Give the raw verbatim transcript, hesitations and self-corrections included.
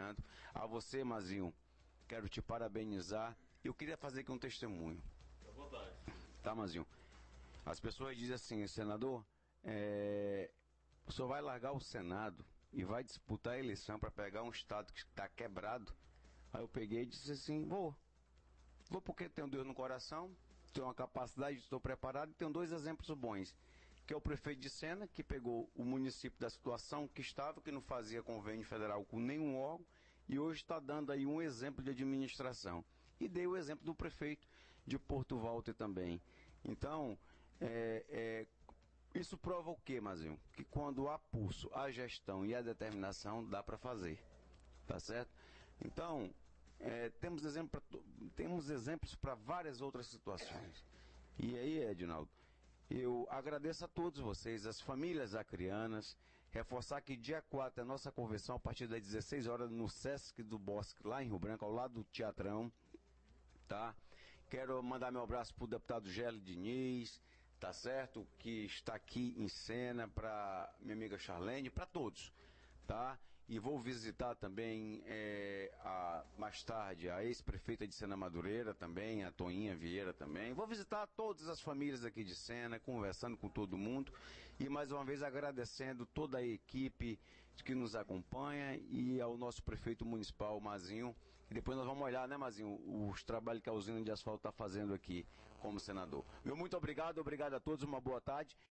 trabalhando. A você, Mazinho, quero te parabenizar. Eu queria fazer aqui um testemunho. À vontade. Tá, Mazinho? As pessoas dizem assim, senador, é, o senhor vai largar o Senado e vai disputar a eleição para pegar um estado que está quebrado. Aí eu peguei e disse assim, vou. Vou porque tenho Deus no coração, tenho uma capacidade, estou preparado e tenho dois exemplos bons. Que é o prefeito de Sena, que pegou o município da situação que estava, que não fazia convênio federal com nenhum órgão, e hoje está dando aí um exemplo de administração. E dei o exemplo do prefeito de Porto Walter também. Então, é, é, isso prova o quê, Mazinho? Que quando há pulso, a gestão e a determinação, dá para fazer. Tá certo? Então, é, temos, exemplo pra, temos exemplos para várias outras situações. E aí, Edinaldo, eu agradeço a todos vocês, as famílias acrianas, reforçar que dia quatro é a nossa convenção a partir das dezesseis horas no Sesc do Bosque, lá em Rio Branco, ao lado do Teatrão, tá? Quero mandar meu abraço para o deputado Gélio Diniz, tá certo? Que está aqui em cena, para minha amiga Charlene, para todos, tá? E vou visitar também, é, a, mais tarde, a ex-prefeita de Sena Madureira também, a Toinha Vieira também. Vou visitar todas as famílias aqui de Sena, conversando com todo mundo e mais uma vez agradecendo toda a equipe que nos acompanha e ao nosso prefeito municipal, Mazinho. E depois nós vamos olhar, né, Mazinho, os trabalhos que a usina de asfalto está fazendo aqui como senador. Meu muito obrigado, obrigado a todos, uma boa tarde.